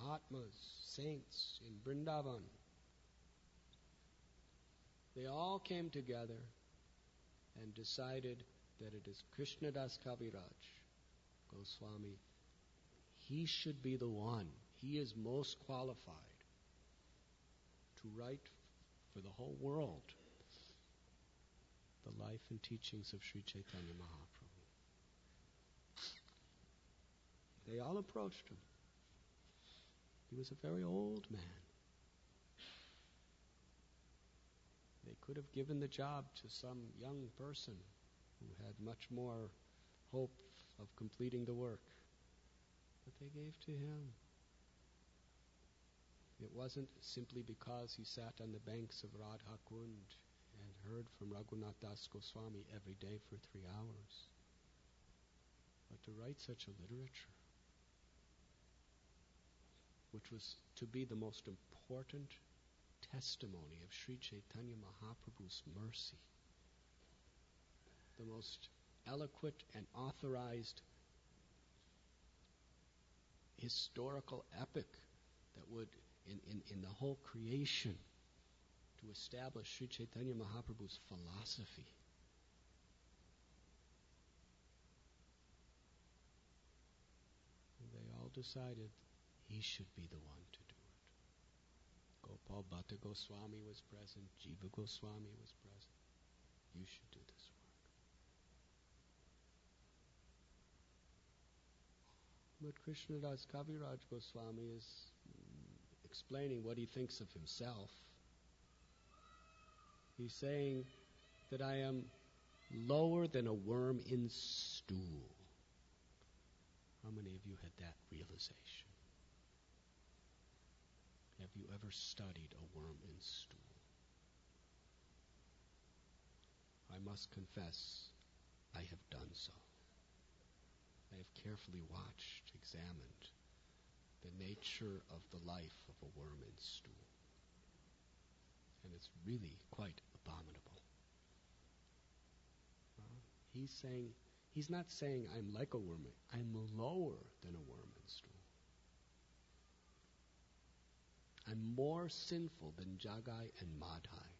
Mahatmas, saints in Vrindavan, they all came together and decided that it is Krishnadas Kaviraj Goswami. He should be the one. He is most qualified to write for the whole world the life and teachings of Sri Chaitanya Mahaprabhu. They all approached him. He was a very old man. They could have given the job to some young person who had much more hope of completing the work. But they gave to him. It wasn't simply because he sat on the banks of Radha Kund and heard from Raghunath Das Goswami every day for 3 hours. But to write such a literature, which was to be the most important testimony of Sri Chaitanya Mahaprabhu's mercy, the most eloquent and authorized historical epic that would, in the whole creation, to establish Sri Chaitanya Mahaprabhu's philosophy. And they all decided he should be the one to do it. Gopal Bhatta Goswami was present, Jiva Goswami was present. You should do this work. But Krishnadas Kaviraj Goswami is explaining what he thinks of himself. He's saying that I am lower than a worm in stool. How many of you had that realization? Have you ever studied a worm in stool? I must confess, I have done so. I have carefully watched, examined the nature of the life of a worm in stool. And it's really quite abominable. He's not saying I'm like a worm. I'm lower than a worm in stool. I'm more sinful than Jagai and Madhai.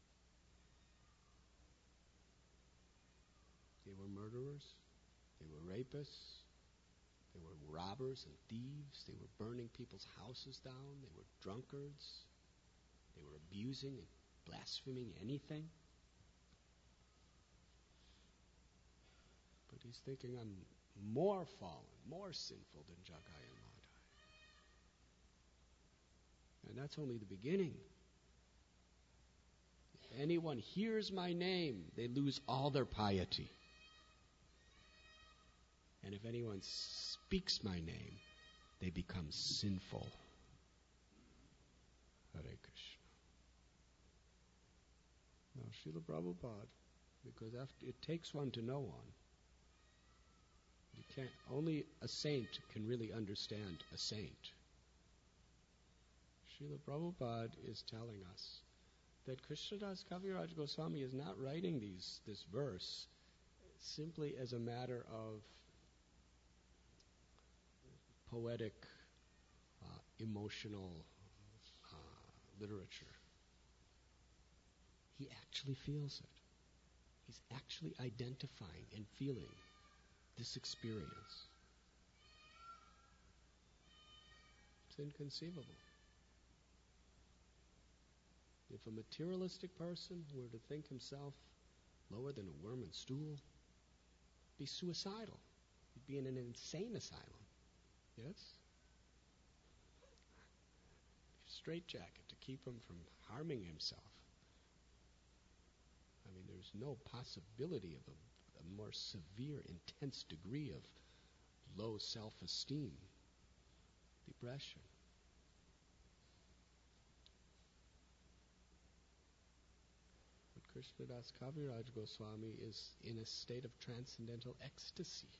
They were murderers. They were rapists. They were robbers and thieves. They were burning people's houses down. They were drunkards. They were abusing and blaspheming anything. But he's thinking I'm more fallen, more sinful than Jagai and Madhai. And that's only the beginning. If anyone hears my name, they lose all their piety. And if anyone speaks my name, they become sinful. Hare Krishna. Now, Srila Prabhupada, because it takes one to know one. You can't. Only a saint can really understand a saint. Srila Prabhupada is telling us that Krishnadas Kaviraj Goswami is not writing this verse simply as a matter of poetic, emotional literature. He actually feels it. He's actually identifying and feeling this experience. It's inconceivable. If a materialistic person were to think himself lower than a worm in stool, he'd be suicidal. He'd be in an insane asylum. Yes? Straitjacket to keep him from harming himself. I mean, there's no possibility of a more severe, intense degree of low self-esteem, depression. But Krishnadas Kaviraj Goswami is in a state of transcendental ecstasy.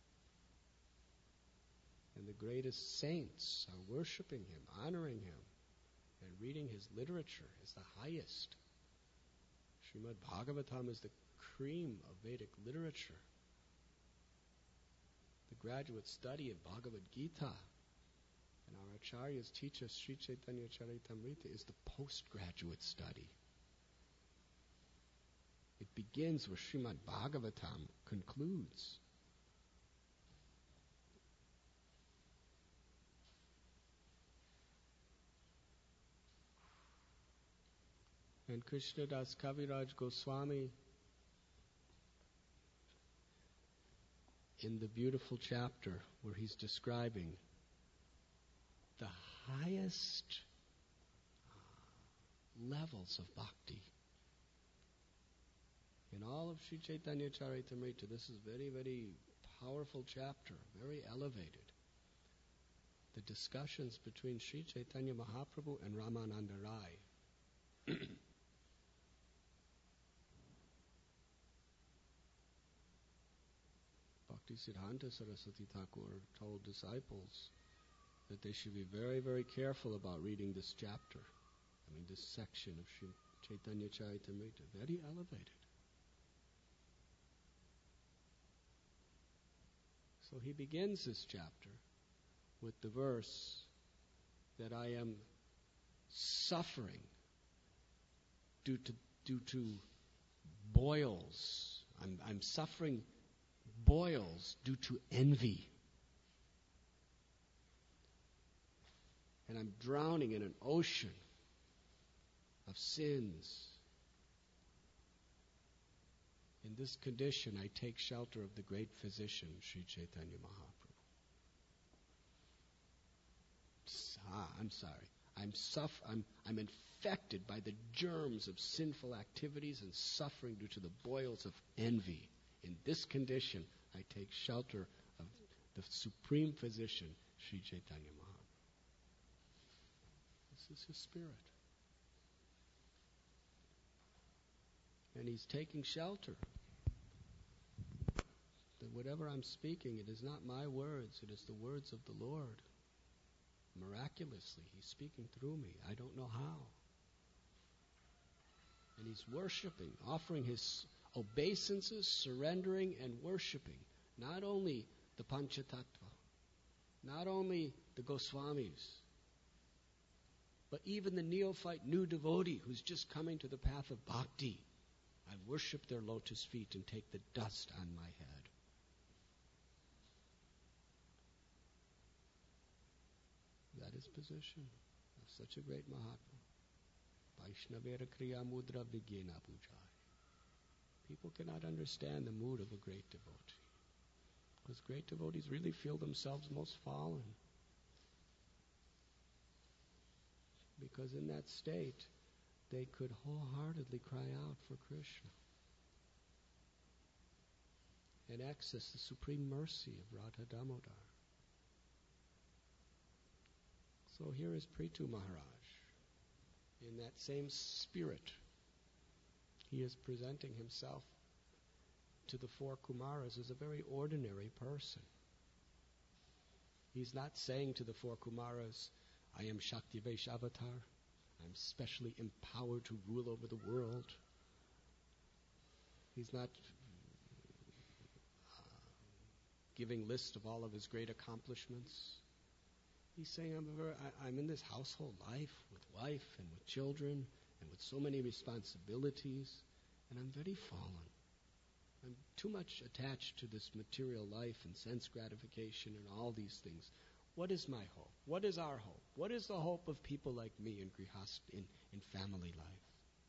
And the greatest saints are worshipping him, honoring him, and reading his literature is the highest. Srimad Bhagavatam is the cream of Vedic literature. The graduate study of Bhagavad Gita and our acharyas teach us Sri Chaitanya Charitamrita is the postgraduate study. It begins where Srimad Bhagavatam concludes. And Krishnadas Kaviraj Goswami, in the beautiful chapter where he's describing the highest levels of bhakti, in all of Sri Chaitanya Charitamrita, this is very, very powerful chapter, very elevated. The discussions between Sri Chaitanya Mahaprabhu and Ramananda Rai. Bhaktisiddhanta Saraswati Thakur told disciples that they should be very, very careful about reading this chapter. This section of Sri Chaitanya Charitamrita, very elevated. So he begins this chapter with the verse that I am suffering due to boils. I'm suffering boils due to envy. And I'm drowning in an ocean of sins. In this condition, I take shelter of the great physician, Sri Chaitanya Mahaprabhu. I'm sorry. I'm infected by the germs of sinful activities and suffering due to the boils of envy. In this condition, I take shelter of the supreme physician, Sri Chaitanya Mahaprabhu. This is his spirit. And he's taking shelter. That whatever I'm speaking, it is not my words, it is the words of the Lord. Miraculously, he's speaking through me. I don't know how. And he's worshiping, offering his obeisances, surrendering and worshiping not only the Panchatattva, not only the Goswamis, but even the neophyte new devotee who's just coming to the path of bhakti. I worship their lotus feet and take the dust on my head. That is position of such a great Mahatma. Vaishnavera kriya mudra vigyena pujai. People cannot understand the mood of a great devotee. Because great devotees really feel themselves most fallen. Because in that state, they could wholeheartedly cry out for Krishna and access the supreme mercy of Radha Damodar. So here is Prithu Maharaj. In that same spirit, he is presenting himself to the four Kumaras as a very ordinary person. He's not saying to the four Kumaras, I am Shaktivesh Avatar. I'm specially empowered to rule over the world. He's not giving list of all of his great accomplishments. He's saying, I'm in this household life with wife and with children and with so many responsibilities, and I'm very fallen. I'm too much attached to this material life and sense gratification and all these things. What is my hope? What is our hope? What is the hope of people like me in in family life?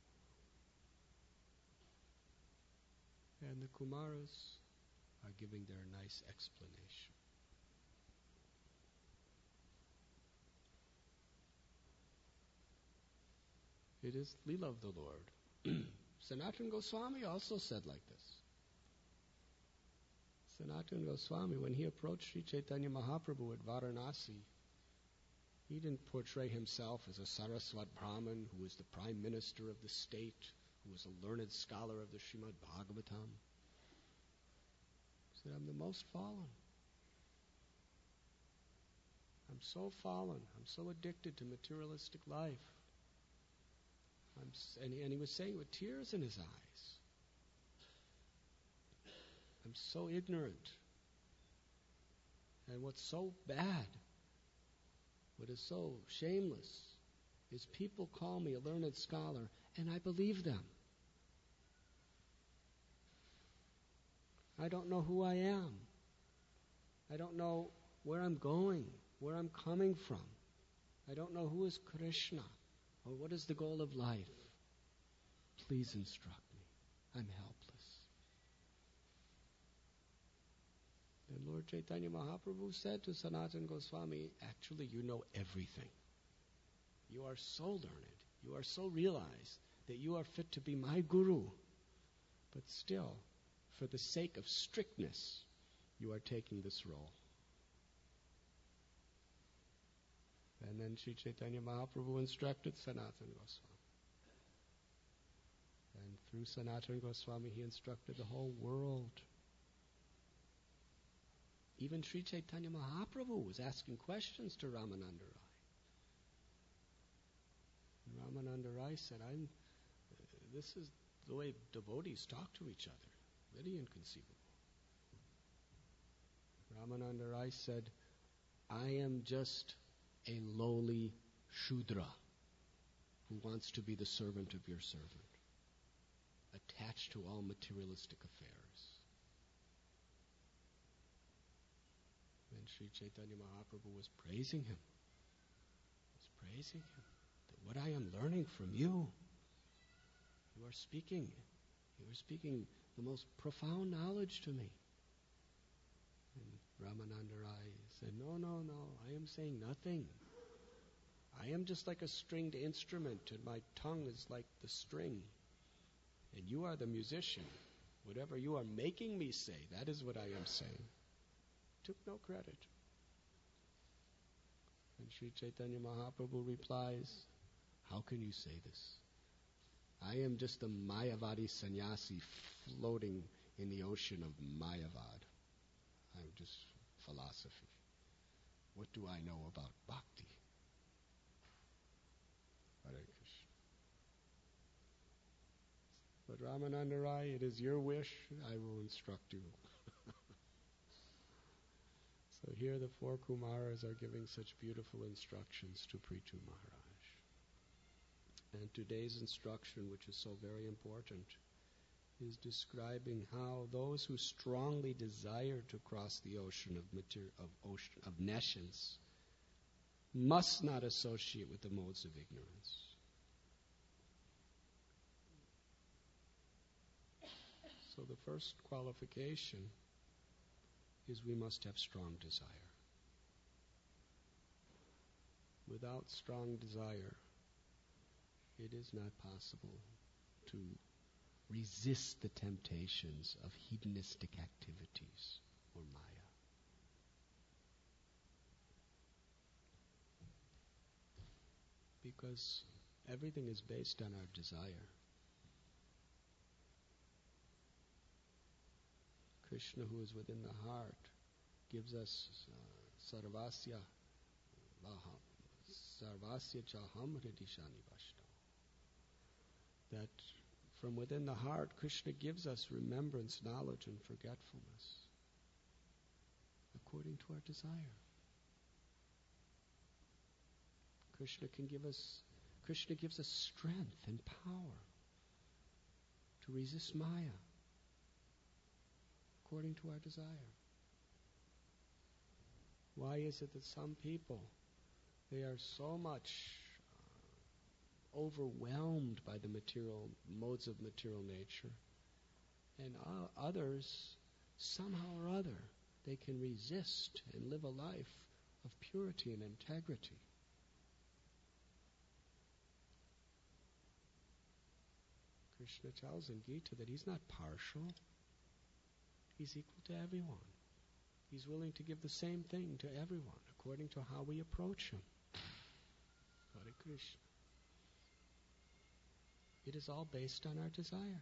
And the Kumaras are giving their nice explanation. It is Leela of the Lord. Sanatana Goswami also said like this. Sanatana Goswami, when he approached Sri Chaitanya Mahaprabhu at Varanasi, he didn't portray himself as a Saraswat Brahmin who was the prime minister of the state, who was a learned scholar of the Srimad Bhagavatam. He said, I'm the most fallen. I'm so fallen. I'm so addicted to materialistic life. And he was saying with tears in his eyes, I'm so ignorant. And what's so bad what is so shameless is people call me a learned scholar, and I believe them. I don't know who I am. I don't know where I'm going, where I'm coming from. I don't know who is Krishna or what is the goal of life. Please instruct me. I'm helpless. And Lord Chaitanya Mahaprabhu said to Sanatana Goswami, actually you know everything. You are so learned, you are so realized that you are fit to be my guru. But still, for the sake of strictness, you are taking this role. And then Sri Chaitanya Mahaprabhu instructed Sanatana Goswami. And through Sanatana Goswami, he instructed the whole world. Even Sri Chaitanya Mahaprabhu was asking questions to Ramananda Rai. And Ramananda Rai said, this is the way devotees talk to each other. Very inconceivable. Ramananda Rai said, I am just a lowly Shudra who wants to be the servant of your servant, attached to all materialistic affairs. Then Sri Chaitanya Mahaprabhu was praising him. That what I am learning from you, you are speaking the most profound knowledge to me. And Ramananda Rai said, no, I am saying nothing. I am just like a stringed instrument, and my tongue is like the string. And you are the musician. Whatever you are making me say, that is what I am saying. Took no credit. And Sri Chaitanya Mahaprabhu replies, how can you say this? I am just a Mayavadi sannyasi floating in the ocean of Mayavad. I'm just philosophy. What do I know about bhakti? Hare Krishna. But Ramananda Rai, it is your wish, I will instruct you. So here the four Kumaras are giving such beautiful instructions to Prithu Maharaj. And today's instruction, which is so very important, is describing how those who strongly desire to cross the ocean of nescience must not associate with the modes of ignorance. So the first qualification is we must have strong desire. Without strong desire, it is not possible to resist the temptations of hedonistic activities or maya. Because everything is based on our desire. Krishna, who is within the heart, gives us sarvasya chaham hridishani vashto. That from within the heart, Krishna gives us remembrance, knowledge, and forgetfulness according to our desire. Krishna gives us strength and power to resist Maya according to our desire. Why is it that some people, they are so much overwhelmed by the material modes of material nature, and others, somehow or other, they can resist and live a life of purity and integrity? Krishna tells in Gita that he's not partial. He's equal to everyone. He's willing to give the same thing to everyone according to how we approach him. Hare Krishna. It is all based on our desire.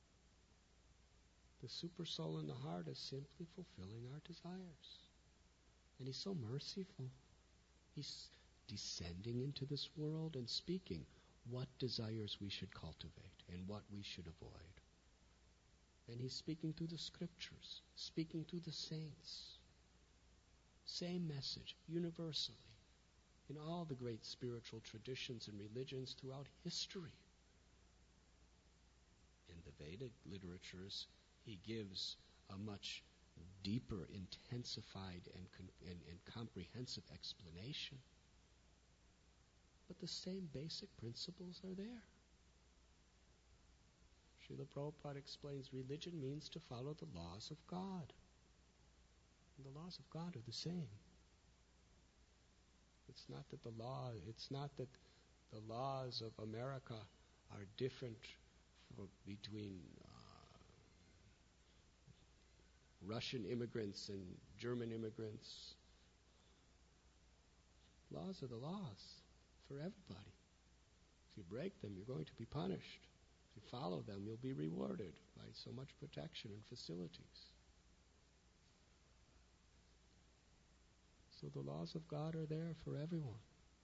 The super soul in the heart is simply fulfilling our desires. And he's so merciful. He's descending into this world and speaking what desires we should cultivate and what we should avoid. And he's speaking through the scriptures, speaking through the saints. Same message, universally. in all the great spiritual traditions and religions throughout history. In the Vedic literatures, he gives a much deeper, intensified, and comprehensive explanation. But the same basic principles are there. Srila Prabhupada explains religion means to follow the laws of God. And the laws of God are the same. It's not that the laws of America are different between Russian immigrants and German immigrants. Laws are the laws for everybody. If you break them, you're going to be punished. If you follow them, you'll be rewarded by so much protection and facilities. So the laws of God are there for everyone.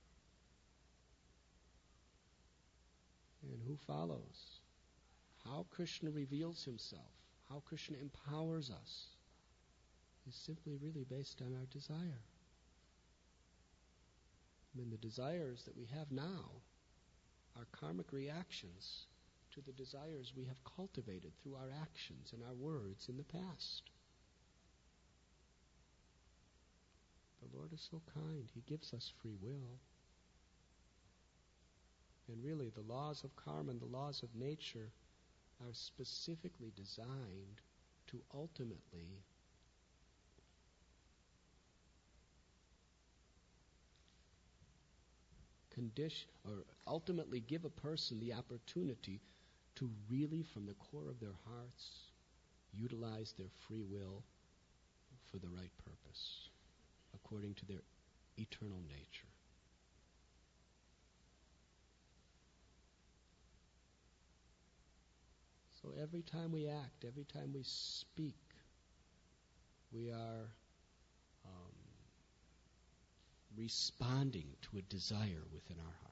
And who follows? How Krishna reveals himself, how Krishna empowers us, is simply really based on our desire. I mean, the desires that we have now are karmic reactions to the desires we have cultivated through our actions and our words in the past. The Lord is so kind. He gives us free will. And really, the laws of karma and the laws of nature are specifically designed to ultimately give a person the opportunity to really, from the core of their hearts, utilize their free will for the right purpose, according to their eternal nature. So every time we act, every time we speak, we are responding to a desire within our heart.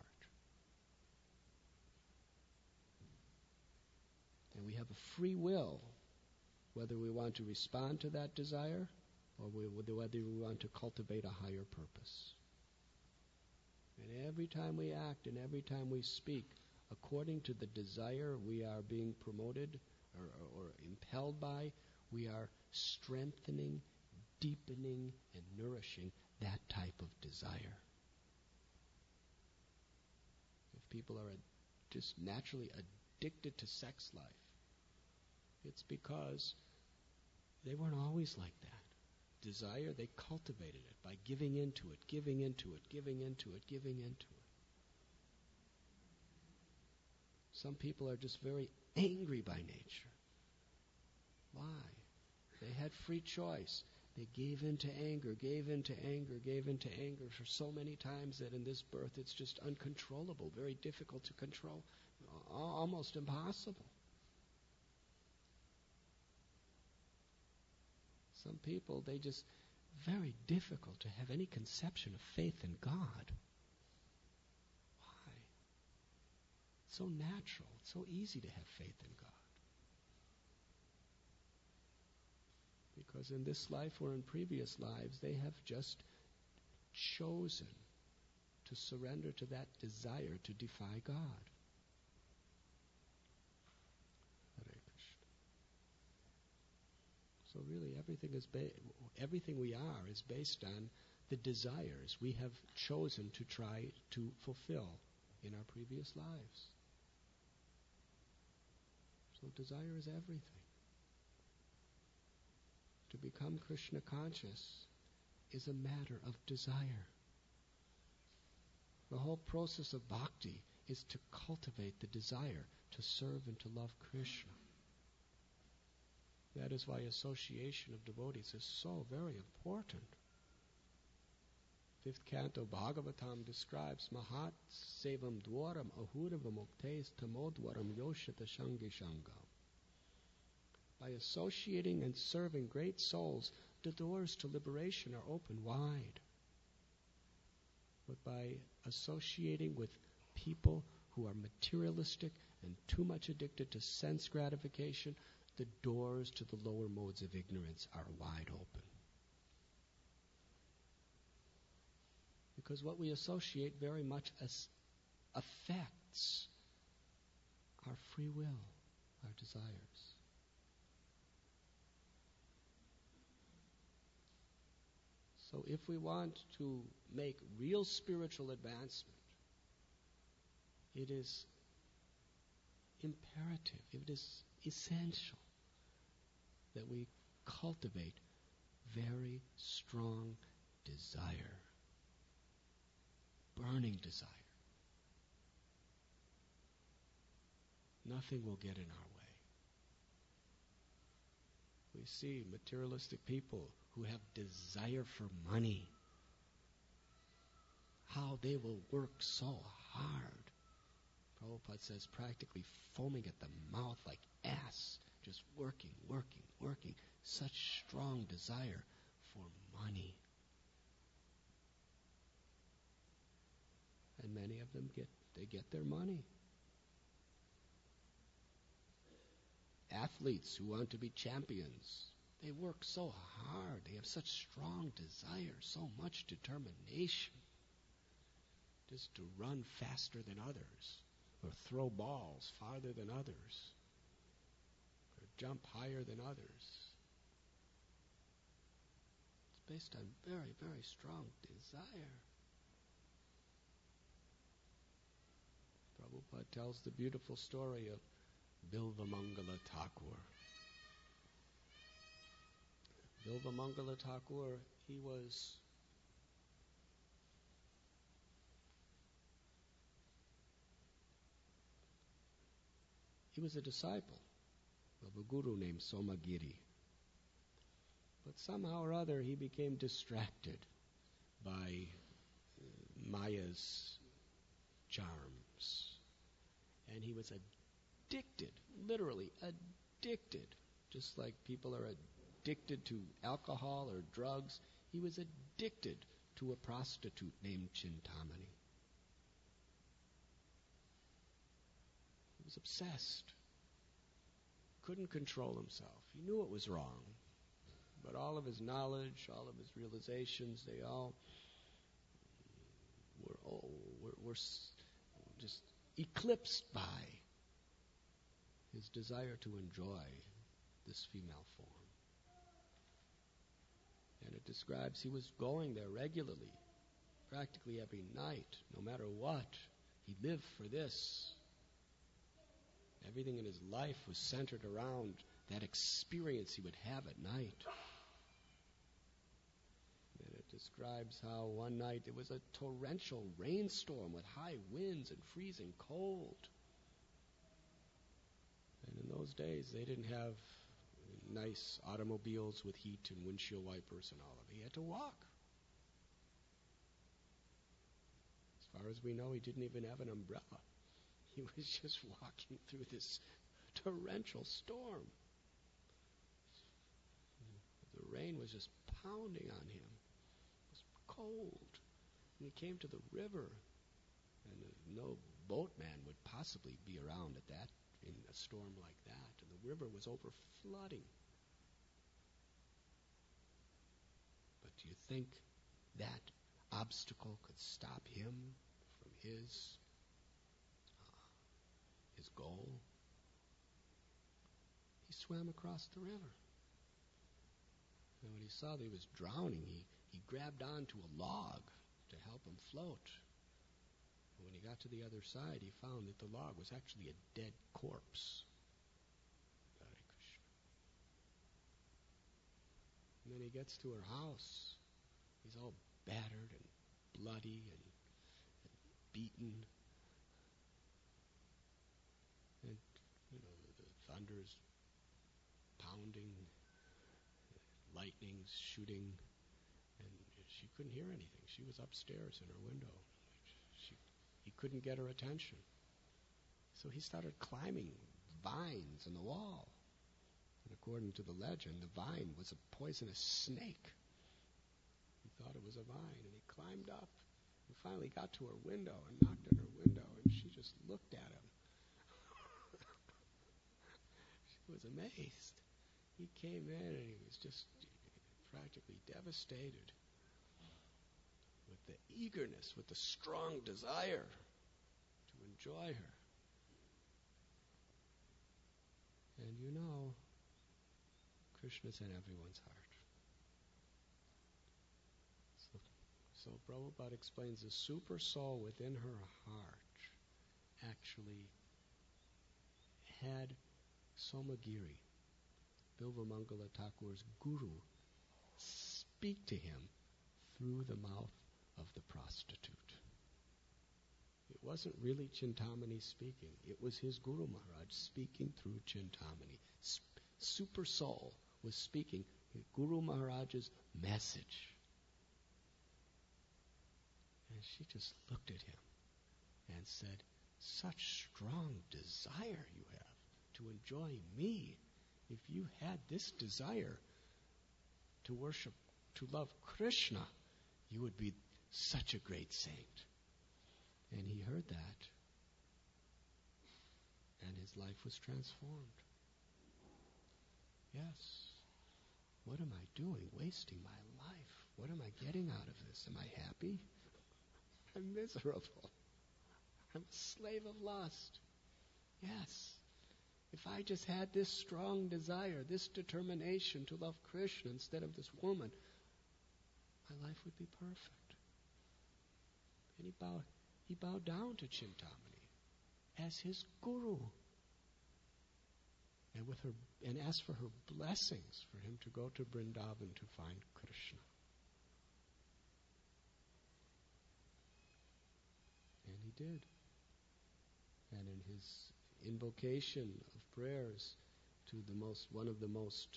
And we have a free will, whether we want to respond to that desire or whether we want to cultivate a higher purpose. And every time we act and every time we speak, according to the desire we are being promoted or impelled by, we are strengthening, deepening, and nourishing that type of desire. If people are just naturally addicted to sex life, it's because they weren't always like that. Desire, they cultivated it by giving into it, giving into it, giving into it, giving into it. Some people are just very angry by nature. Why? They had free choice. They gave into anger, gave into anger, gave into anger for so many times that in this birth it's just uncontrollable, very difficult to control, almost impossible. Some people, they just, very difficult to have any conception of faith in God. Why? It's so natural, it's so easy to have faith in God. Because in this life or in previous lives, they have just chosen to surrender to that desire to defy God. Hare Krishna. So really, everything we are is based on the desires we have chosen to try to fulfill in our previous lives. So desire is everything. To become Krishna conscious is a matter of desire. The whole process of bhakti is to cultivate the desire to serve and to love Krishna. That is why association of devotees is so very important. 5th canto Bhagavatam describes Mahat Sevam Dwaram Ahurava Muktes Tamodwaram Yoshita Shangi Shangam. By associating and serving great souls, the doors to liberation are open wide. But by associating with people who are materialistic and too much addicted to sense gratification, the doors to the lower modes of ignorance are wide open. Because what we associate very much as affects our free will, our desires. So if we want to make real spiritual advancement, it is imperative, it is essential that we cultivate very strong desire, burning desire. Nothing will get in our way. We see materialistic people who have desire for money, how they will work so hard. Prabhupada says practically foaming at the mouth like ass, just working. Such strong desire for money. And many of them get their money. Athletes who want to be champions, they work so hard, they have such strong desire, so much determination, just to run faster than others, or throw balls farther than others, or jump higher than others. It's based on very, very strong desire. Prabhupada tells the beautiful story of Bilvamangala Thakur. Bilvamangala Thakur, he was a disciple of a guru named Somagiri. But somehow or other he became distracted by Maya's charms. And he was addicted, literally addicted, just like people are addicted to alcohol or drugs. He was addicted to a prostitute named Chintamani. He was obsessed. Couldn't control himself. He knew it was wrong. But all of his knowledge, all of his realizations, they all were just eclipsed by his desire to enjoy this female form. And it describes he was going there regularly, practically every night, no matter what. He lived for this. Everything in his life was centered around that experience he would have at night. And it describes how one night it was a torrential rainstorm with high winds and freezing cold. And in those days, they didn't have nice automobiles with heat and windshield wipers and all of it. He had to walk. As far as we know, he didn't even have an umbrella. He was just walking through this torrential storm. The rain was just pounding on him. It was cold. And he came to the river, and no boatman would possibly be around at that, in a storm like that. And the river was over flooding. But do you think that obstacle could stop him from his goal? He swam across the river. And when he saw that he was drowning, he grabbed onto a log to help him float. And when he got to the other side, he found that the log was actually a dead corpse. Hare Krishna. And then he gets to her house. He's all battered and bloody and beaten. And, the thunder's pounding, lightning's shooting, and she couldn't hear anything. She was upstairs in her window. He couldn't get her attention. So he started climbing vines in the wall. And according to the legend, the vine was a poisonous snake. He thought it was a vine, and he climbed up and finally got to her window and knocked on her window, and she just looked at him. She was amazed. He came in and he was just practically devastated. with the eagerness, with the strong desire to enjoy her. And you know, Krishna's in everyone's heart. So Prabhupada explains the super soul within her heart actually had Somagiri, Bilvamangala Thakur's guru, speak to him through the mouth of the prostitute. It wasn't really Chintamani speaking. It was his Guru Maharaj speaking through Chintamani. Super soul was speaking Guru Maharaj's message. And she just looked at him and said, such strong desire you have to enjoy me. If you had this desire to worship, to love Krishna, you would be such a great saint. And he heard that. And his life was transformed. Yes. What am I doing? Wasting my life. What am I getting out of this? Am I happy? I'm miserable. I'm a slave of lust. Yes. If I just had this strong desire, this determination to love Krishna instead of this woman, my life would be perfect. And he bowed down to Chintamani as his guru, and asked for her blessings for him to go to Vrindavan to find Krishna. And he did. And in his invocation of prayers to one of the most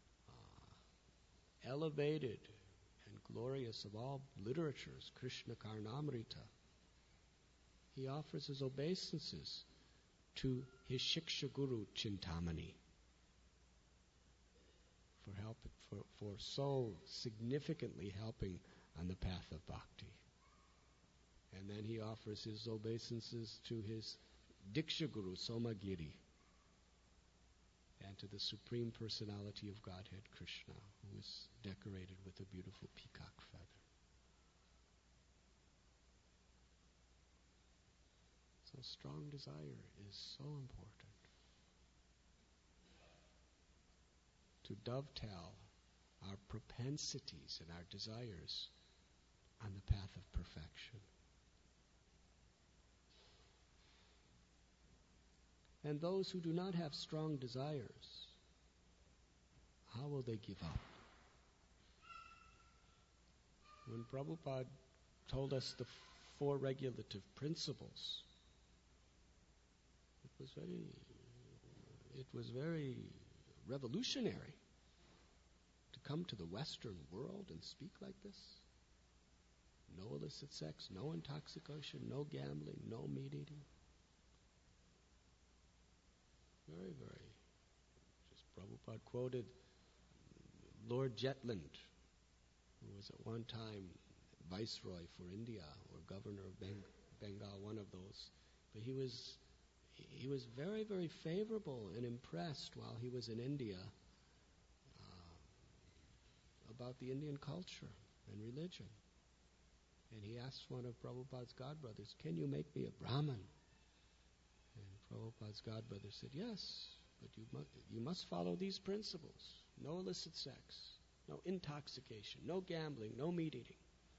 elevated and glorious of all literatures, Krishna Karnamrita, he offers his obeisances to his Shiksha Guru Chintamani for so significantly helping on the path of bhakti. And then he offers his obeisances to his Diksha Guru Somagiri and to the Supreme Personality of Godhead Krishna, who is decorated with a beautiful peacock feather. So strong desire is so important to dovetail our propensities and our desires on the path of perfection. And those who do not have strong desires, how will they give up? When Prabhupada told us the 4 regulative principles, it was very revolutionary to come to the Western world and speak like this. No illicit sex, no intoxication, no gambling, no meat eating. Very, very. Just Prabhupada quoted Lord Jetland, who was at one time Viceroy for India or Governor of Bengal, one of those. But he was very, very favorable and impressed while he was in India about the Indian culture and religion. And he asked one of Prabhupada's godbrothers, can you make me a Brahmin? And Prabhupada's godbrother said, yes, but you must follow these principles. No illicit sex, no intoxication, no gambling, no meat eating.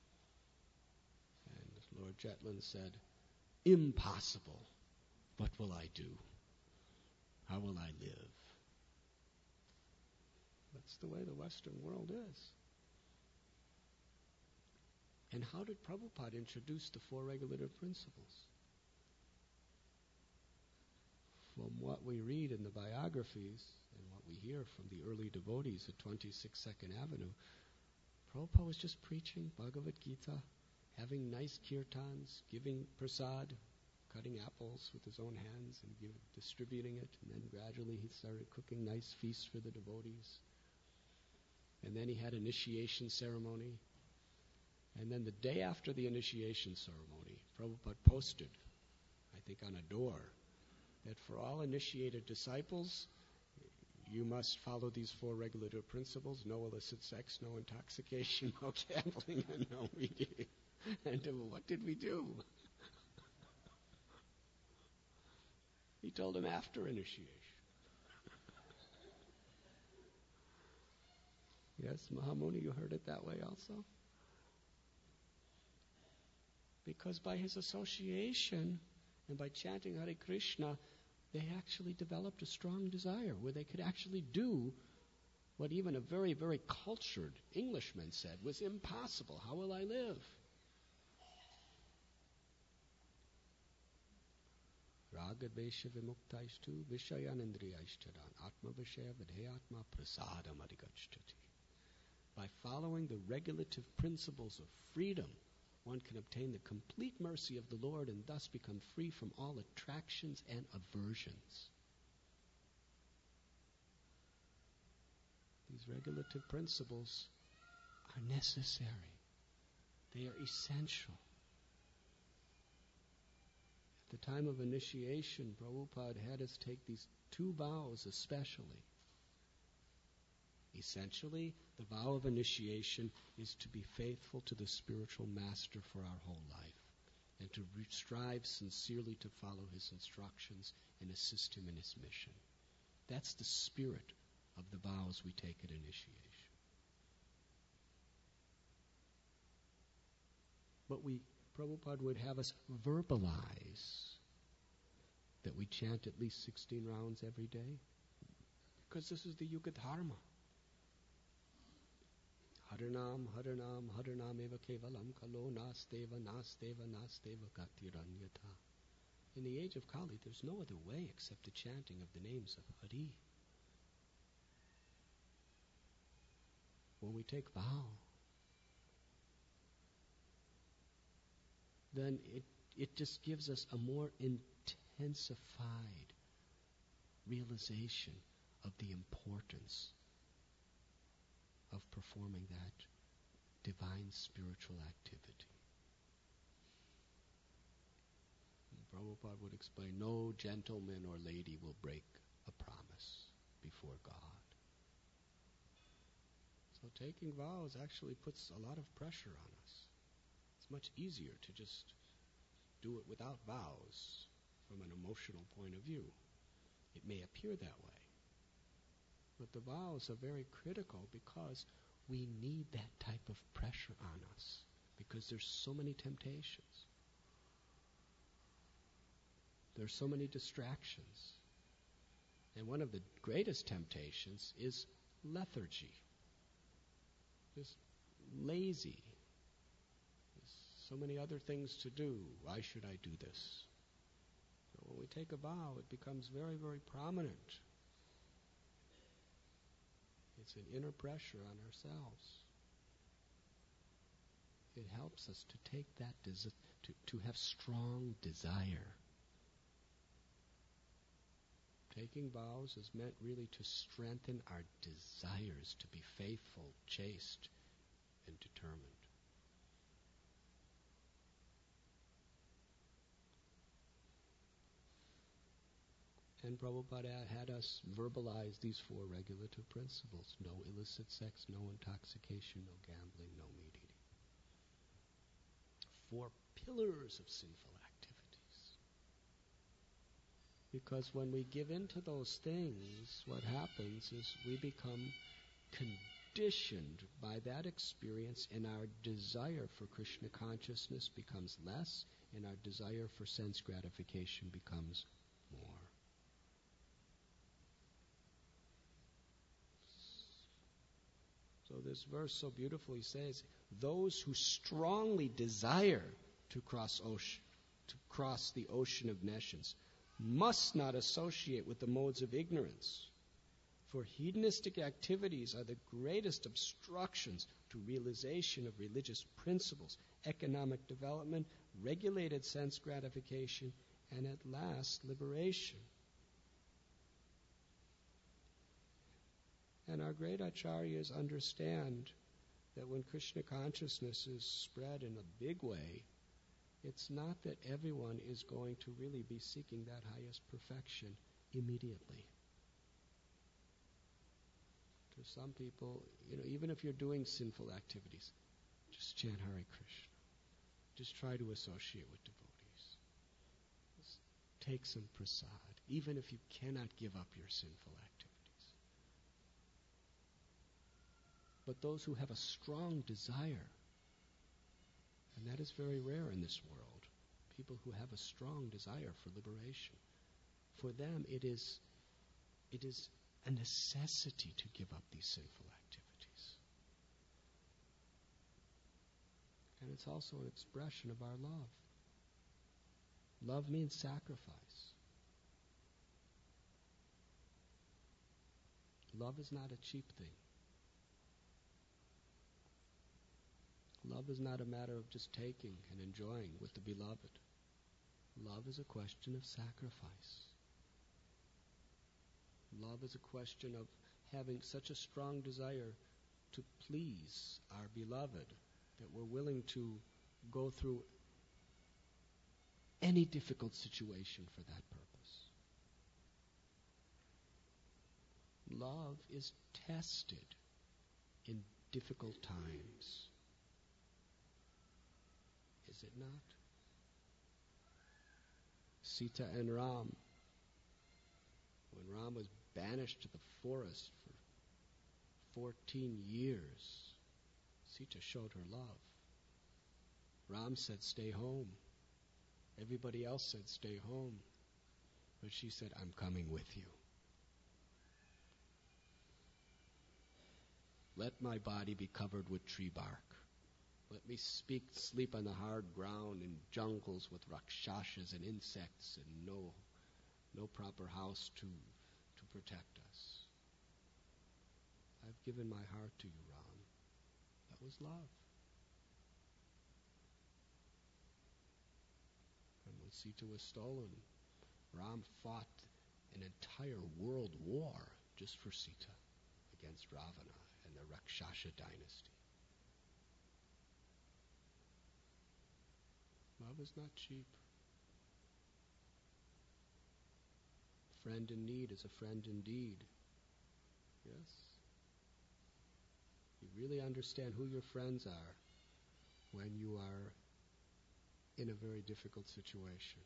And Lord Jetland said, impossible. What will I do? How will I live? That's the way the Western world is. And how did Prabhupada introduce the 4 regulative principles? From what we read in the biographies and what we hear from the early devotees at 26 Second Avenue, Prabhupada was just preaching Bhagavad Gita, having nice kirtans, giving prasad, cutting apples with his own hands and distributing it. And then gradually he started cooking nice feasts for the devotees. And then he had initiation ceremony. And then the day after the initiation ceremony, Prabhupada posted, I think on a door, that for all initiated disciples, you must follow these 4 regulative principles: no illicit sex, no intoxication, no gambling, and no meat eating. And what did we do? He told him after initiation. Yes, Mahamuni, you heard it that way also? Because by his association and by chanting Hare Krishna, they actually developed a strong desire where they could actually do what even a very, very cultured Englishman said was impossible. How will I live? Ragadvesha vimuktaishtu vishayanindriyaishcharan atma vishaya vidheyatma prasadam adhigachtati. By following the regulative principles of freedom, one can obtain the complete mercy of the Lord and thus become free from all attractions and aversions. These regulative principles are necessary. They are essential. At the time of initiation, Prabhupada had us take these two vows especially. Essentially, the vow of initiation is to be faithful to the spiritual master for our whole life and to strive sincerely to follow his instructions and assist him in his mission. That's the spirit of the vows we take at initiation. But Prabhupada would have us verbalize that we chant at least 16 rounds every day, because this is the Yuga Dharma. Harinam, Harinam, Harinam eva kevalam kalo nasteva, nasteva, nasteva gatiranyata. In the age of Kali, there's no other way except the chanting of the names of Hari. When we take vow, then it just gives us a more intensified realization of the importance of performing that divine spiritual activity. And Prabhupada would explain, no gentleman or lady will break a promise before God. So taking vows actually puts a lot of pressure on us. It's much easier to just do it without vows from an emotional point of view. It may appear that way. But the vows are very critical because we need that type of pressure on us because there's so many temptations. There's so many distractions. And one of the greatest temptations is lethargy. Just lazy. There's so many other things to do. Why should I do this? So when we take a vow, it becomes very, very prominent. It's an inner pressure on ourselves. It helps us to take that to have strong desire. Taking vows is meant really to strengthen our desires to be faithful, chaste, and determined. And Prabhupada had us verbalize these four regulative principles. No illicit sex, no intoxication, no gambling, no meat eating. 4 pillars of sinful activities. Because when we give in to those things, what happens is we become conditioned by that experience, and our desire for Krishna consciousness becomes less, and our desire for sense gratification becomes more. So this verse so beautifully says, those who strongly desire to cross the ocean of nescience must not associate with the modes of ignorance. For hedonistic activities are the greatest obstructions to realization of religious principles, economic development, regulated sense gratification, and at last liberation. And our great acharyas understand that when Krishna consciousness is spread in a big way, it's not that everyone is going to really be seeking that highest perfection immediately. To some people, even if you're doing sinful activities, just chant Hare Krishna. Just try to associate with devotees. Just take some prasad, even if you cannot give up your sinful activities. But those who have a strong desire, and that is very rare in this world, people who have a strong desire for liberation, for them it is a necessity to give up these sinful activities. And it's also an expression of our love. Love means sacrifice. Love is not a cheap thing. Love is not a matter of just taking and enjoying with the beloved. Love is a question of sacrifice. Love is a question of having such a strong desire to please our beloved that we're willing to go through any difficult situation for that purpose. Love is tested in difficult times. Is it not? Sita and Ram, when Ram was banished to the forest for 14 years, Sita showed her love. Ram said, "Stay home." Everybody else said, "Stay home." But she said, "I'm coming with you. Let my body be covered with tree bark. Let me sleep on the hard ground in jungles with rakshasas and insects and no proper house to protect us. I've given my heart to you, Ram." That was love. And when Sita was stolen, Ram fought an entire world war just for Sita against Ravana and the Rakshasa dynasty. Love is not cheap. Friend in need is a friend indeed. Yes? You really understand who your friends are when you are in a very difficult situation.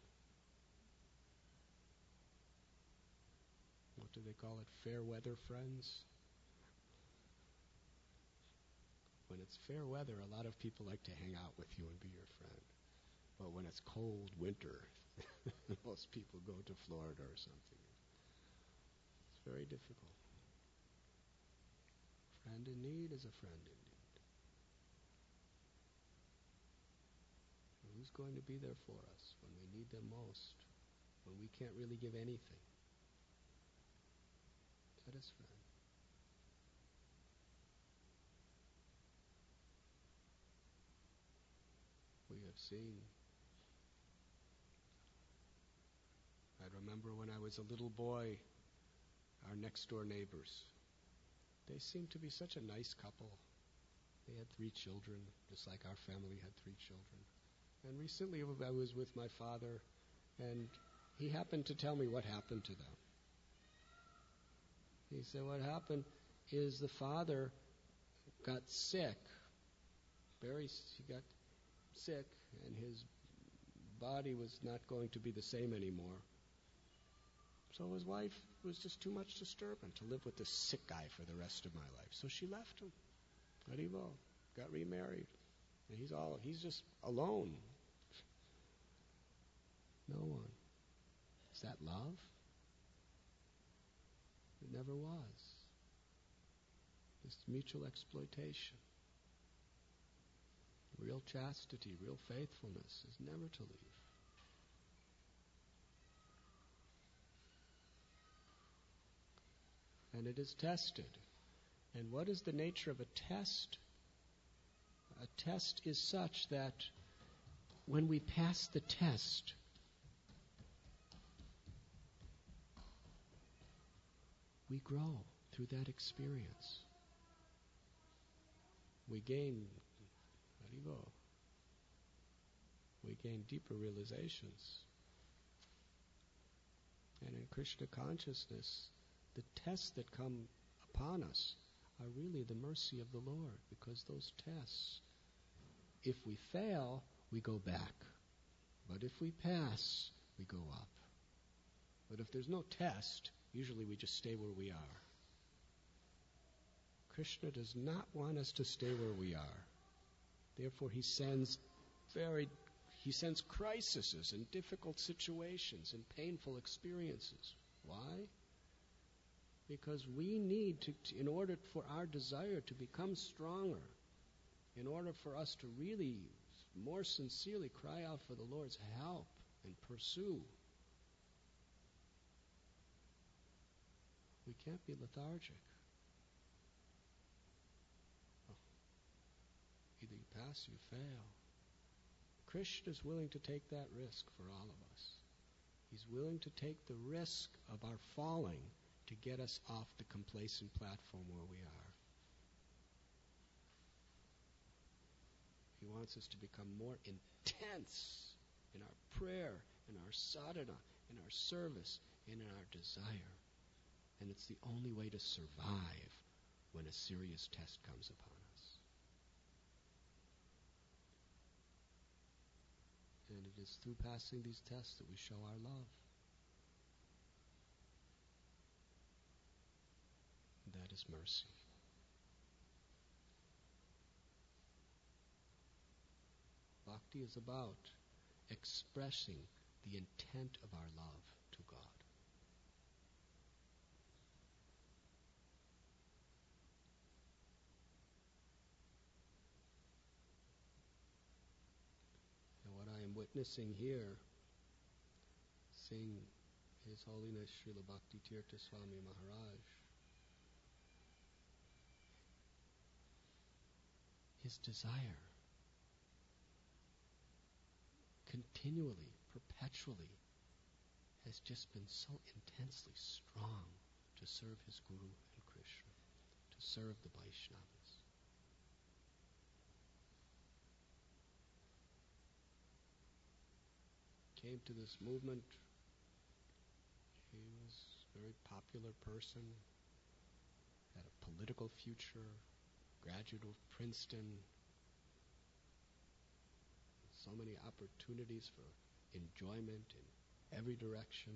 What do they call it? Fair weather friends? When it's fair weather, a lot of people like to hang out with you and be your friend. But when it's cold winter, most people go to Florida or something. It's very difficult. Friend in need is a friend indeed. And who's going to be there for us when we need them most, when we can't really give anything? That is friend. We have seen. I remember when I was a little boy, our next door neighbors, they seemed to be such a nice couple. They had 3 children, just like our family had 3 children. And recently I was with my father, and he happened to tell me what happened to them. He said what happened is the father got sick. He got sick, and his body was not going to be the same anymore. So his wife was just too much disturbance to live with this sick guy for the rest of my life. So she left him. Haribo, got remarried. And he's just alone. No one. Is that love? It never was. It's mutual exploitation. Real chastity, real faithfulness is never to leave. And it is tested. And what is the nature of a test? A test is such that when we pass the test, we grow through that experience. We gain deeper realizations. And in Krishna consciousness, the tests that come upon us are really the mercy of the Lord, because those tests, if we fail, we go back. But if we pass, we go up. But if there's no test, usually we just stay where we are. Krishna does not want us to stay where we are. Therefore, he sends crises and difficult situations and painful experiences. Why? Because we need to, in order for our desire to become stronger, in order for us to really more sincerely cry out for the Lord's help and pursue, we can't be lethargic. Either you pass or you fail. Krishna is willing to take that risk for all of us. He's willing to take the risk of our falling to get us off the complacent platform where we are. He wants us to become more intense in our prayer, in our sadhana, in our service, and in our desire. And it's the only way to survive when a serious test comes upon us. And it is through passing these tests that we show our love. That is mercy. Bhakti is about expressing the intent of our love to God. And what I am witnessing here, seeing His Holiness Srila Bhakti Tirtha Swami Maharaj, his desire continually, perpetually, has just been so intensely strong to serve his Guru and Krishna, to serve the Vaishnavas. Came to this movement. He was a very popular person, had a political future, graduate of Princeton, so many opportunities for enjoyment in every direction.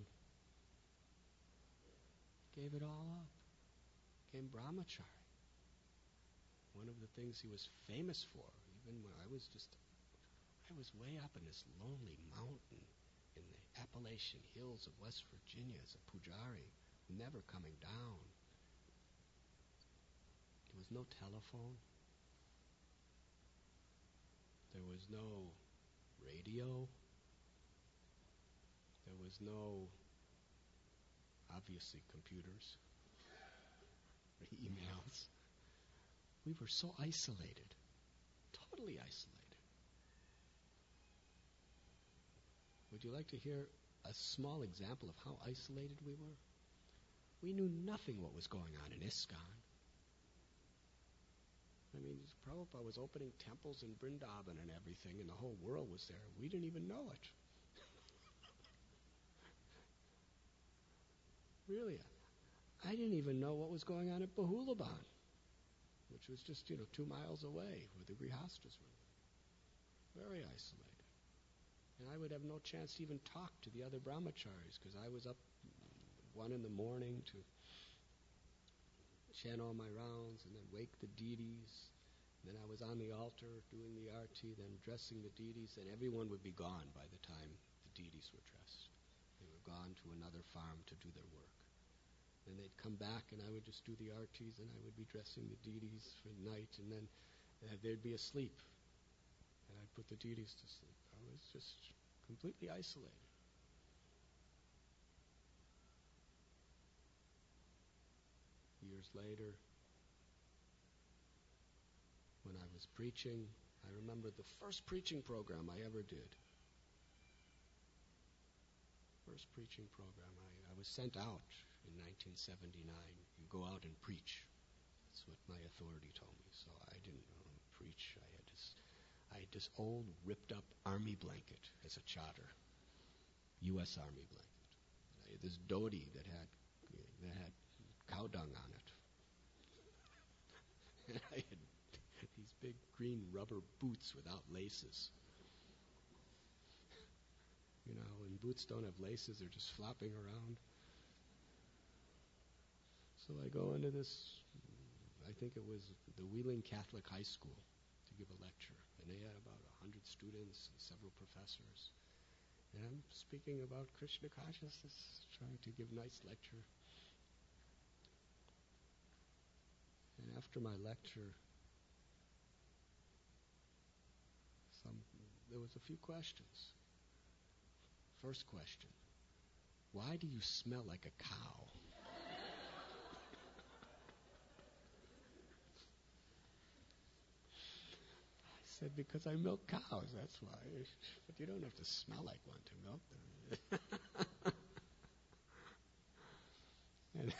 Gave it all up. Became brahmachari. One of the things he was famous for, even when I was way up in this lonely mountain in the Appalachian Hills of West Virginia as a pujari, never coming down. There was no telephone. There was no radio. There was no, obviously, computers or emails. We were so isolated, totally isolated. Would you like to hear a small example of how isolated we were? We knew nothing what was going on in ISKCON. I mean, Prabhupada was opening temples in Vrindavan and everything, and the whole world was there. We didn't even know it. Really, I didn't even know what was going on at Bahulaban, which was just, 2 miles away where the Grihastas were. Very isolated. And I would have no chance to even talk to the other brahmacharis because I was up 1 a.m. to chant all my rounds and then wake the deities. Then I was on the altar doing the arti, then dressing the deities, and everyone would be gone by the time the deities were dressed. They were gone to another farm to do their work. Then they'd come back and I would just do the artis and I would be dressing the deities for night, and then they'd be asleep. And I'd put the deities to sleep. I was just completely isolated. Years later, when I was preaching, I remember the first preaching program I ever did. First preaching program. I was sent out in 1979. You go out and preach. That's what my authority told me. So I didn't preach. I had this old ripped up army blanket as a charter. U.S. Army blanket. I had this dhoti that had cow dung on it. And I had these big green rubber boots without laces. when boots don't have laces, they're just flopping around. So I go into this, I think it was the Wheeling Catholic High School, to give a lecture. And they had about 100 students and several professors. And I'm speaking about Krishna consciousness, trying to give a nice lecture. And after my lecture, there was a few questions. First question, why do you smell like a cow? I said, because I milk cows, that's why. But you don't have to smell like one to milk them. And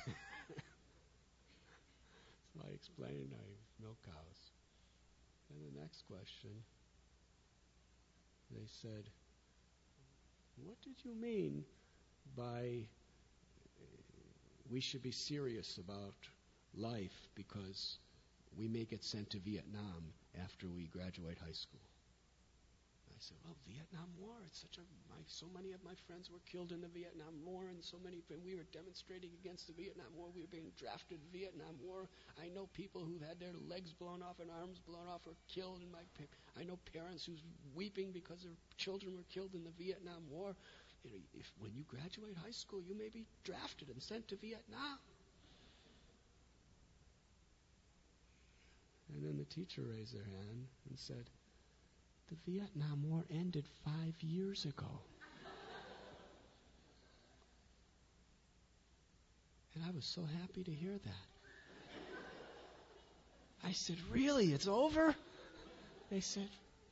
so I explained I milk cows. And the next question, they said, what did you mean by we should be serious about life because we may get sent to Vietnam after we graduate high school? I said, well, Vietnam War, so many of my friends were killed in the Vietnam War, and we were demonstrating against the Vietnam War. We were being drafted Vietnam War. I know people who've had their legs blown off and arms blown off or killed. I know parents who's weeping because their children were killed in the Vietnam War. When you graduate high school, you may be drafted and sent to Vietnam. And then the teacher raised their hand and said, the Vietnam War ended 5 years ago. And I was so happy to hear that. I said, really? It's over? I said,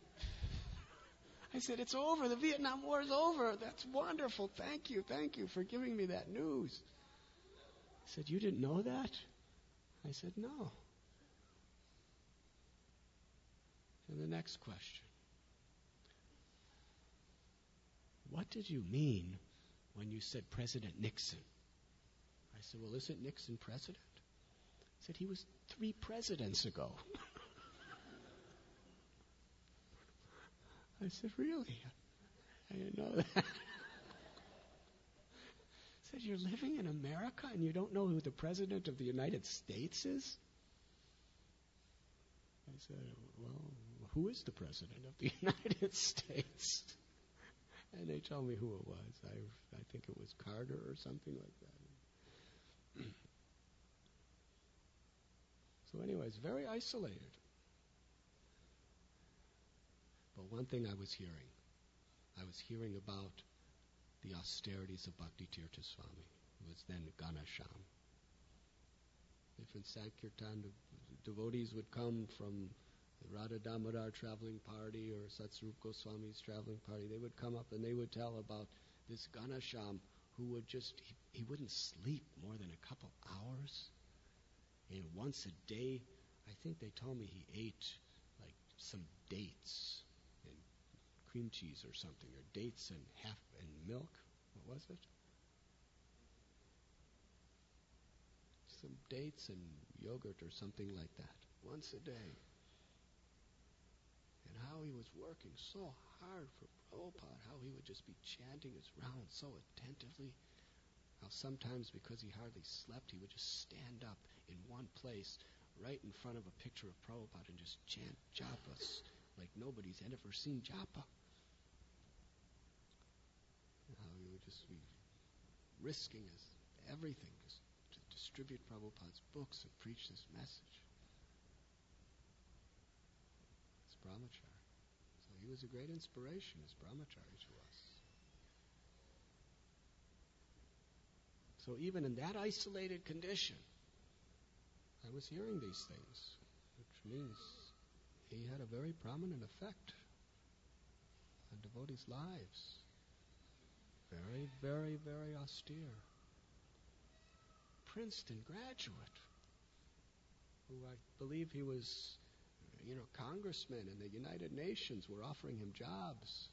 it's over. The Vietnam War is over. That's wonderful. Thank you for giving me that news. He said, you didn't know that? I said, no. And the next question. What did you mean when you said President Nixon? I said, well, isn't Nixon president? He said, he was 3 presidents ago. I said, really? I didn't know that. He said, you're living in America and you don't know who the President of the United States is? I said, well, who is the President of the United States? And they told me who it was. I think it was Carter or something like that. So anyways, very isolated. But one thing I was hearing about the austerities of Bhakti Tirtha Swami, who was then Ganasham. If in Sankirtan devotees would come from the Radha Damodar traveling party or Satsrup Goswami's traveling party, they would come up and they would tell about this Ganasham who would he wouldn't sleep more than a couple hours. And once a day, I think they told me he ate like some dates and cream cheese or something, or dates and milk. What was it? Some dates and yogurt or something like that, once a day. And how he was working so hard for Prabhupada, how he would just be chanting his rounds so attentively. How sometimes, because he hardly slept, he would just stand up in one place right in front of a picture of Prabhupada and just chant japas like nobody's had ever seen japa. And how he would just be risking everything just to distribute Prabhupada's books and preach this message. It's brahmachari. So he was a great inspiration as brahmachari to us. So even in that isolated condition, I was hearing these things, which means he had a very prominent effect on devotees' lives. Very, very, very austere. Princeton graduate, who I believe he was, congressman in the United Nations were offering him jobs.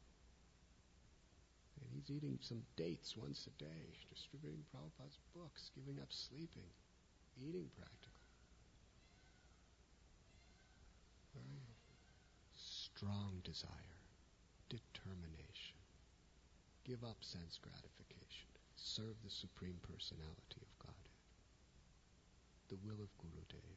And he's eating some dates once a day, distributing Prabhupada's books, giving up sleeping, eating practically. Very strong desire, determination. Give up sense gratification. Serve the Supreme Personality of Godhead. The will of Gurudev.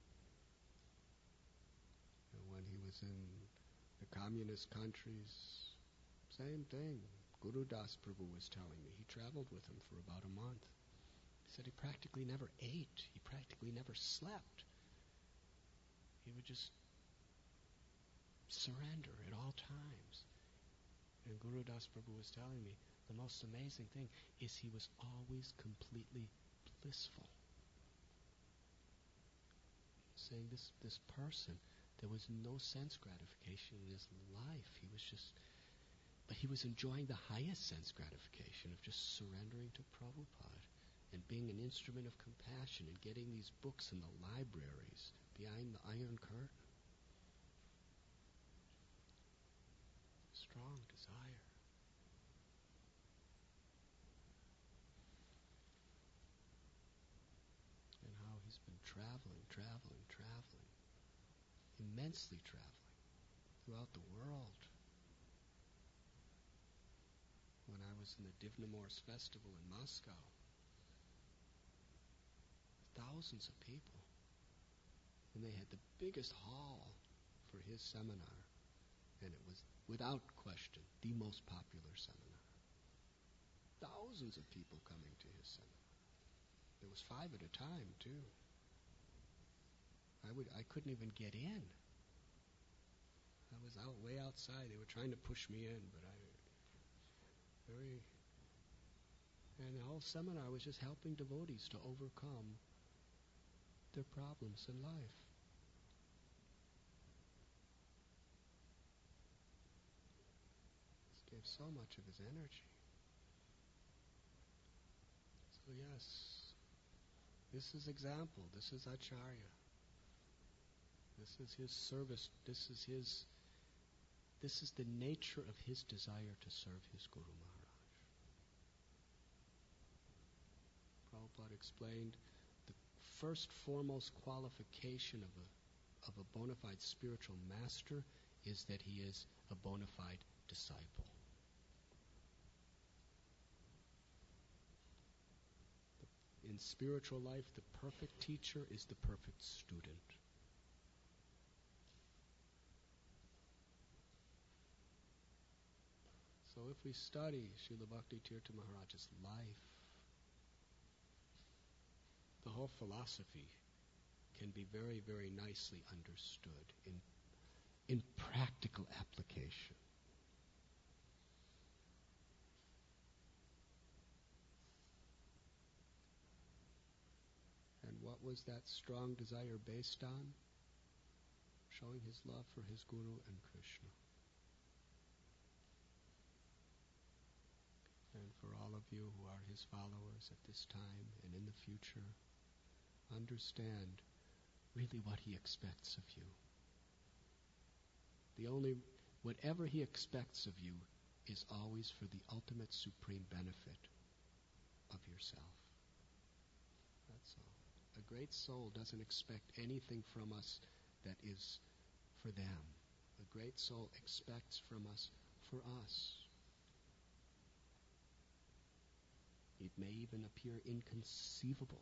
And when he was in the communist countries, same thing. Guru Das Prabhu was telling me. He traveled with him for about a month. He said he practically never ate. He practically never slept. He would just surrender at all times. And Guru Das Prabhu was telling me the most amazing thing is he was always completely blissful. Saying this person, there was no sense gratification in his life. But he was enjoying the highest sense gratification of just surrendering to Prabhupada and being an instrument of compassion and getting these books in the libraries behind the Iron Curtain. Strong desire. And how he's been traveling, immensely traveling throughout the world. When I was in the Divnomorsk Festival in Moscow, thousands of people. And they had the biggest hall for his seminar. And it was, without question, the most popular seminar. Thousands of people coming to his seminar. There was 5 at a time, too. I couldn't even get in. I was way outside. They were trying to push me in, but and the whole seminar was just helping devotees to overcome their problems in life. This gave so much of his energy. So yes, this is example. This is Acharya. This is his service. This is the nature of his desire to serve his Guru Maharaj. Prabhupada explained the first foremost qualification of a bona fide spiritual master is that he is a bona fide disciple. In spiritual life, the perfect teacher is the perfect student. So if we study Srila Bhakti Tirtha Maharaj's life, the whole philosophy can be very, very nicely understood in practical application. And what was that strong desire based on? Showing his love for his Guru and Krishna. And for all of you who are his followers at this time and in the future, understand really what he expects of you. Whatever he expects of you is always for the ultimate supreme benefit of yourself. That's all. A great soul doesn't expect anything from us that is for them. A great soul expects from us for us. It may even appear inconceivable.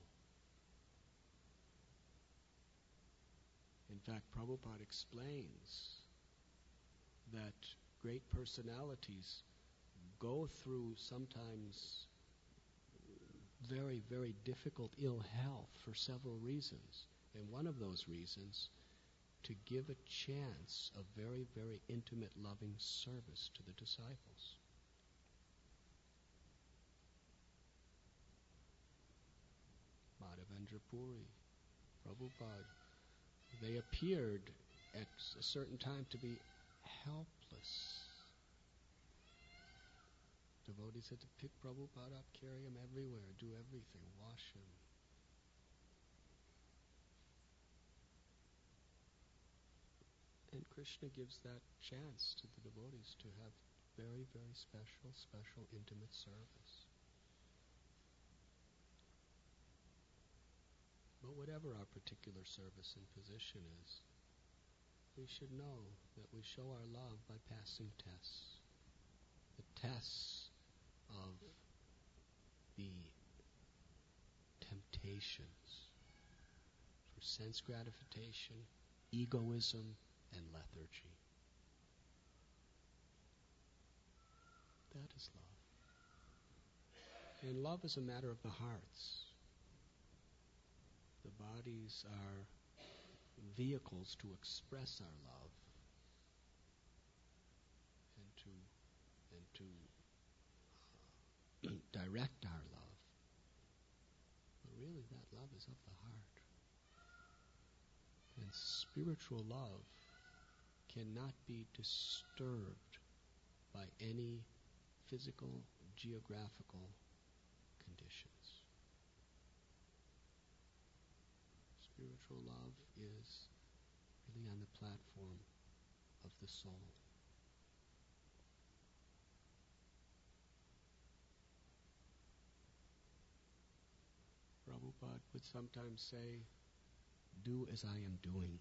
In fact, Prabhupada explains that great personalities go through sometimes very, very difficult ill health for several reasons. And one of those reasons, to give a chance of very, very intimate, loving service to the disciples. Madhavendra Puri, Prabhupada, they appeared at a certain time to be helpless. Devotees had to pick Prabhupada up, carry him everywhere, do everything, wash him. And Krishna gives that chance to the devotees to have very, very special, intimate service. But whatever our particular service and position is, we should know that we show our love by passing tests. The tests temptations for sense gratification, egoism, and lethargy. That is love. And love is a matter of the hearts. The bodies are vehicles to express our love and to direct our love. But really that love is of the heart. And spiritual love cannot be disturbed by any physical, geographical conditions. Spiritual love is really on the platform of the soul. Prabhupada would sometimes say, "Do as I am doing."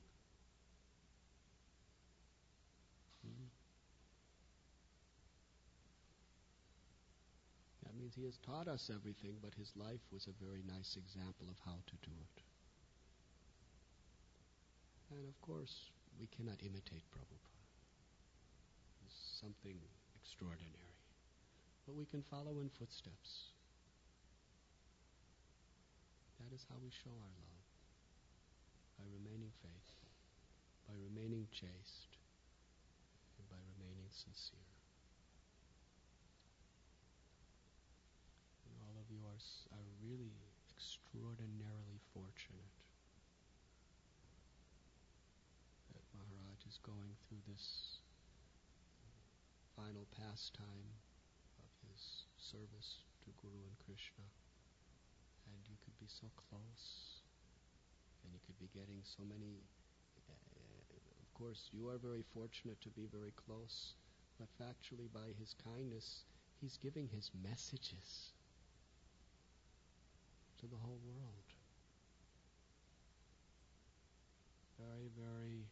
That means he has taught us everything, but his life was a very nice example of how to do it. And of course, we cannot imitate Prabhupada. He's something extraordinary. But we can follow in footsteps. That is how we show our love. By remaining faithful, by remaining chaste, and by remaining sincere. And all of you are really extraordinarily fortunate that Maharaj is going through this final pastime of his service to Guru and Krishna. And you could be so close, and you could be getting so many. Of course, you are very fortunate to be very close, but factually, by his kindness, he's giving his messages to the whole world. Very, very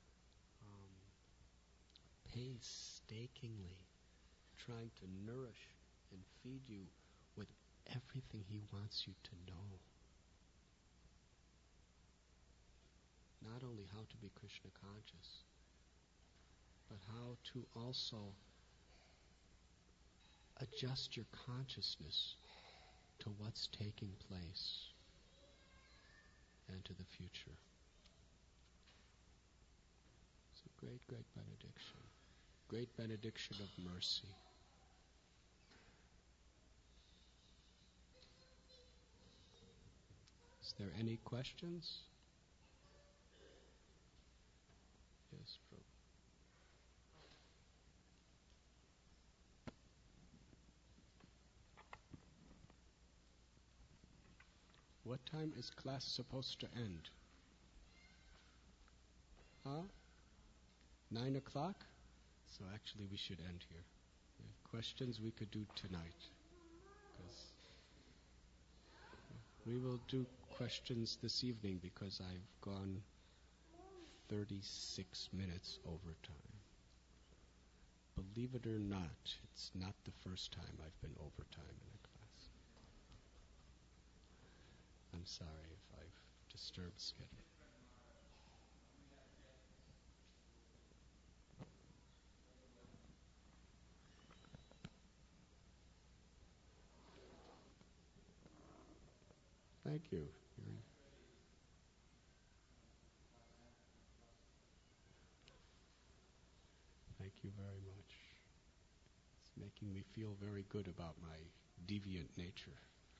painstakingly trying to nourish and feed you with everything he wants you to know. Not only how to be Krishna conscious, but how to also adjust your consciousness to what's taking place and to the future. It's a great, great benediction. Great benediction of mercy. Is there any questions? Yes, Prabhu. What time is class supposed to end? Huh? 9 o'clock? So actually we should end here. If questions we could do tonight. Because we will do questions this evening because I've gone 36 minutes over time. Believe it or not, it's not the first time I've been overtime in a class. I'm sorry if I've disturbed schedule. Thank you. Thank you very much. It's making me feel very good about my deviant nature.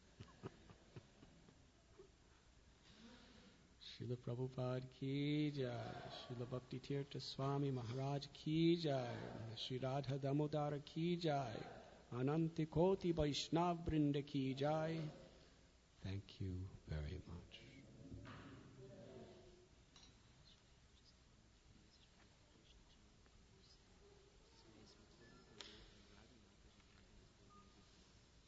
Srila Prabhupada ki jai, Srila Bhakti Tirtha Swami Maharaj ki jai, Sri Radha Damodara ki jai, Ananti Koti Vaishnav Vrinda ki jai. Thank you.